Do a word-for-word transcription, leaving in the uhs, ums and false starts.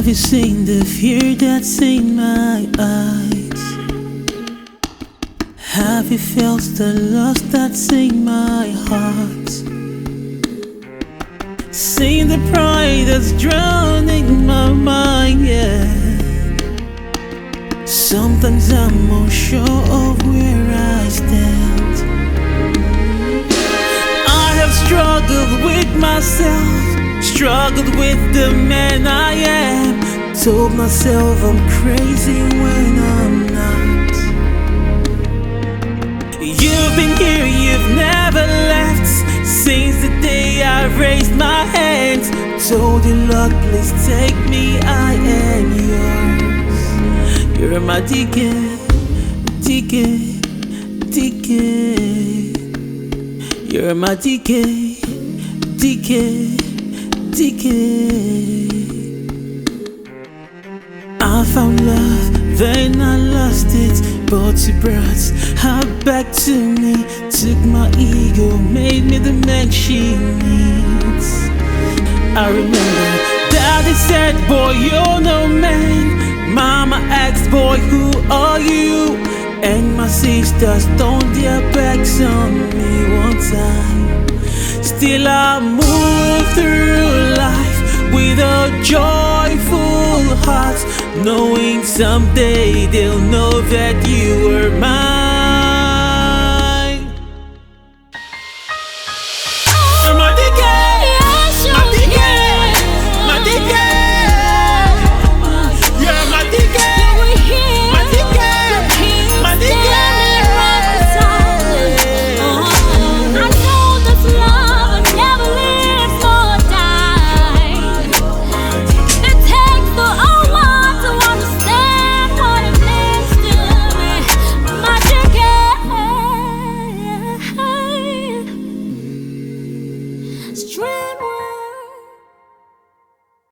you seen the fear that's in my eyes? Have you felt the loss that's in my heart? Seen the pride that's drowning my mind, yeah. Sometimes I'm unsure of where I stand. I have struggled with myself, struggled with the man I am. Told myself I'm crazy when I'm not. You've been here, you've never left. Since the day I raised my hands, told you, Lord, please take me, I am yours. You're my ticket, ticket, ticket. You're my ticket, ticket, ticket. I found love, then I lost it. But you brought her back to me. Took my ego, made me the man she needs. I remember Daddy said, boy, you're no man. Mama asked, boy, who are you? And my sisters turned their backs on me one time. Still I move through life with a joyful heart, knowing someday they'll know that you were mine.